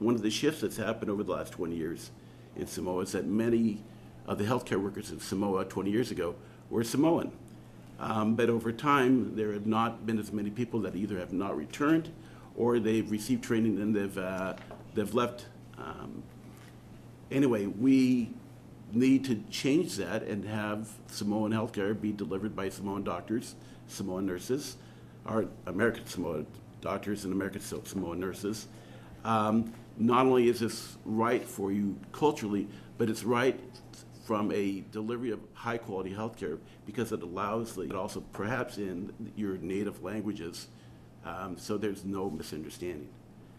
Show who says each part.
Speaker 1: One of the shifts that's happened over the last 20 years in Samoa is that many of the healthcare workers in Samoa 20 years ago were Samoan. But over time, there have not been as many people that either have not returned or they've received training and they've left. Anyway, we need to change that and have Samoan healthcare be delivered by Samoan doctors, Samoan nurses, or American Samoan doctors and American Samoan nurses. Not only is this right for you culturally, but it's right from a delivery of high quality healthcare because it allows it also perhaps in your native languages, so there's no misunderstanding.